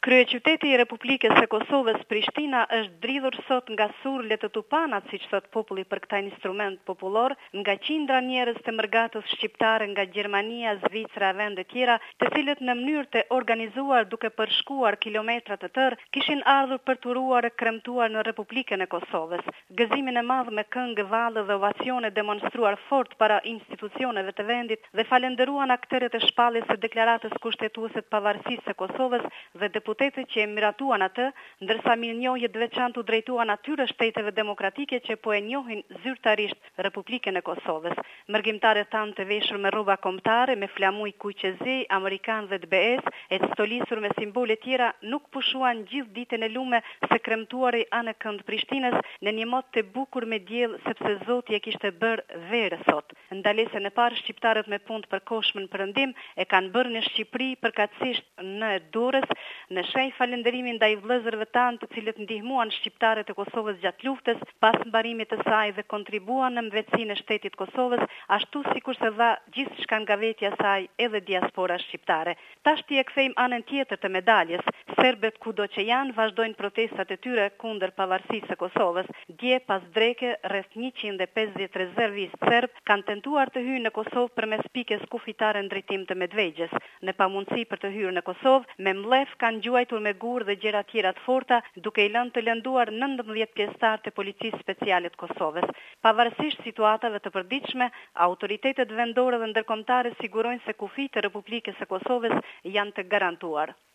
Kryeqyteti i Republikës së Kosovës, Prishtina, është dridhur sot nga surrlet të tupanat, siç thot populli për këtë instrument popullor, nga qindra njerëz të mërgatës shqiptare nga Gjermania, Zvicra e vende tjera, të cilët në mënyrë të organizuar duke përshkuar kilometra të tërë, kishin ardhur për të uruar e kremtuar në Republikën e Kosovës. Gëzimin e madh me këngë, vallë dhe ovacione demonstruar fort para institucioneve të vendit dhe falendëruan aktorët e shpalljes së deklaratës kushtetuese të pavarësisë së Kosovës dhe deputetët që e miratuan atë, ndërsa mirënjohje të veçantë u drejtuan atyre shteteve demokratike që po e njohin zyrtarisht Republikën e Kosovës. Mërgjimtarët tanë të veshur me rroba kombëtare, me flamuj kuqezi, amerikan dhe të BE-s, e të stolisur me simbole tjera, nuk pushuan gjithë ditën e lume se kremtuari anë kënd Prishtinës në një mot të bukur me diell, sepse Zoti e kishte bërë verë sot. Ndalesën e parë shqiptarët me punë të përkohshëm perëndim e kanë bërë në Shqipëri përkatësisht në Durrës, në shenjë falënderimin ndaj vëllezërve tanë të cilët ndihmuan shqiptarët e Kosovës gjatë luftës pas mbarimit të saj dhe kontribuan në mbretësinë e shtetit Kosovës, ashtu sikur se dha gjithçka nga vetja e saj edhe diaspora shqiptare. Tashti e kthejmë anën tjetër të medaljes. Serbët kudo që janë vazhdojnë protestat e tyre kundër pavarësisë së Kosovës. Dje pas dreke rreth 150 rezervistë serb kanë tentuar të hyjnë në Kosovë përmes pikës kufitare në drejtim të Medvegjes. Në pamundësi për të hyrë në Kosovë, me mllef kanë gjuajtur me gur dhe gjëra tjera të forta, duke i lënë të lënduar 19 pjesëtar të policisë speciale të Kosovës. Pavarësisht situatave të përditshme, autoritetet vendore dhe ndërkombëtare sigurojnë se kufijtë e Republikës së Kosovës janë të garantuar.